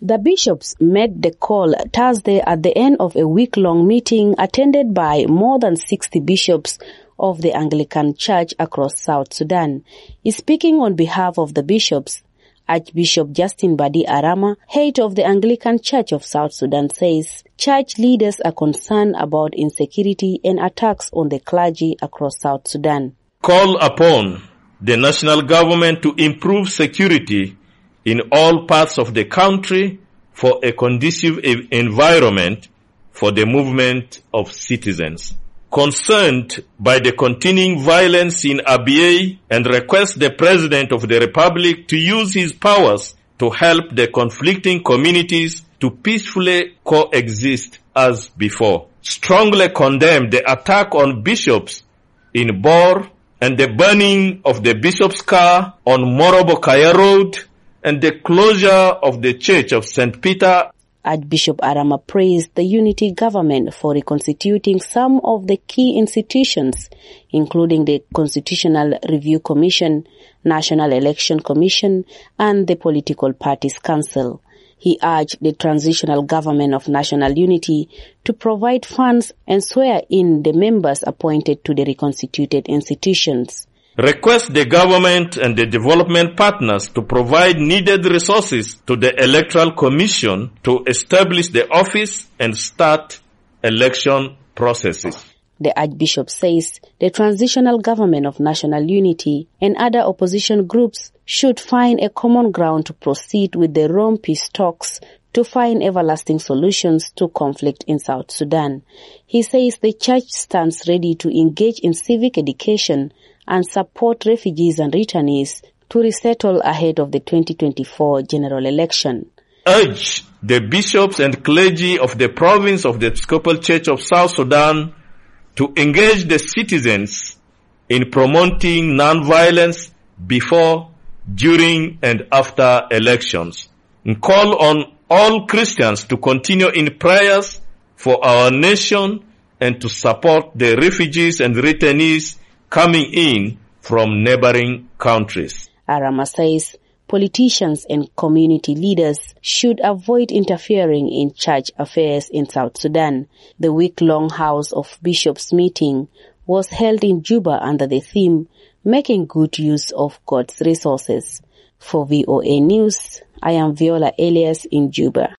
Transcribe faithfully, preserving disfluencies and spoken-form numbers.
The bishops made the call Thursday at the end of a week-long meeting attended by more than sixty bishops of the Anglican Church across South Sudan. Speaking on behalf of the bishops, Archbishop Justin Badi Arama, head of the Anglican Church of South Sudan, says church leaders are concerned about insecurity and attacks on the clergy across South Sudan. Call upon the national government to improve security in all parts of the country for a conducive environment for the movement of citizens. Concerned by the continuing violence in Abyei and request the President of the Republic to use his powers to help the conflicting communities to peacefully coexist as before. Strongly condemn the attack on bishops in Bor and the burning of the bishop's car on Morobo Kaya Road and the closure of the Church of Saint Peter. Archbishop Arama praised the unity government for reconstituting some of the key institutions, including the Constitutional Review Commission, National Election Commission, and the Political Parties Council. He urged the transitional government of national unity to provide funds and swear in the members appointed to the reconstituted institutions. Request the government and the development partners to provide needed resources to the Electoral Commission to establish the office and start election processes. The Archbishop says the transitional government of national unity and other opposition groups should find a common ground to proceed with the Rome peace talks to find everlasting solutions to conflict in South Sudan. He says the church stands ready to engage in civic education and support refugees and returnees to resettle ahead of the twenty twenty-four general election. Urge the bishops and clergy of the province of the Episcopal Church of South Sudan to engage the citizens in promoting non-violence before, during, and after elections. And call on all Christians to continue in prayers for our nation and to support the refugees and returnees coming in from neighboring countries. Arama says politicians and community leaders should avoid interfering in church affairs in South Sudan. The week-long House of Bishops meeting was held in Juba under the theme, Making Good Use of God's Resources. For V O A News, I am Viola Elias in Juba.